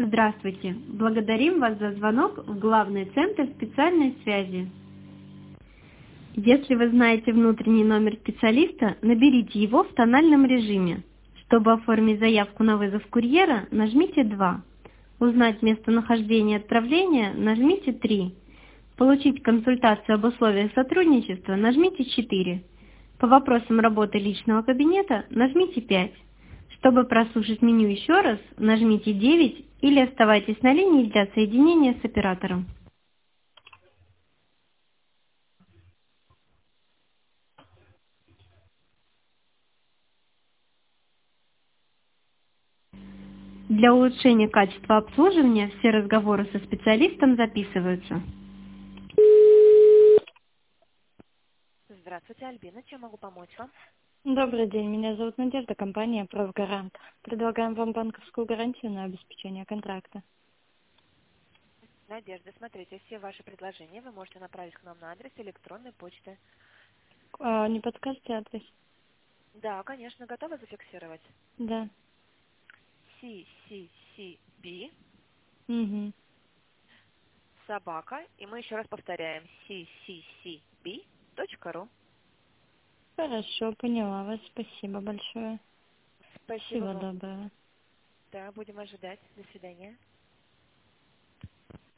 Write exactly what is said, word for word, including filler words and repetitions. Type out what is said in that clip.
Здравствуйте! Благодарим вас за звонок в главный центр специальной связи. Если вы знаете внутренний номер специалиста, наберите его в тональном режиме. Чтобы оформить заявку на вызов курьера, нажмите два. Узнать местонахождение отправления, нажмите три. Получить консультацию об условиях сотрудничества, нажмите четыре. По вопросам работы личного кабинета, нажмите пять. Чтобы прослушать меню еще раз, нажмите девять или оставайтесь на линии для соединения с оператором. Для улучшения качества обслуживания все разговоры со специалистом записываются. Здравствуйте, Альбина. Чем могу помочь вам? Добрый день, меня зовут Надежда, компания «Правгарант». Предлагаем вам банковскую гарантию на обеспечение контракта. Надежда, смотрите, все ваши предложения вы можете направить к нам на адрес электронной почты. А, не подскажете адрес? Да, конечно, готовы зафиксировать? Да. си си си би Угу. собака, и мы еще раз повторяем, си си си би точка ру. Хорошо, поняла вас. Спасибо большое. Спасибо Всего вам. доброго. Да, будем ожидать. До свидания.